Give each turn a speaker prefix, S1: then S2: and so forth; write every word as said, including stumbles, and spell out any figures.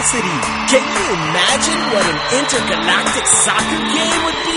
S1: curiosity. Can you imagine what an intergalactic soccer game would be?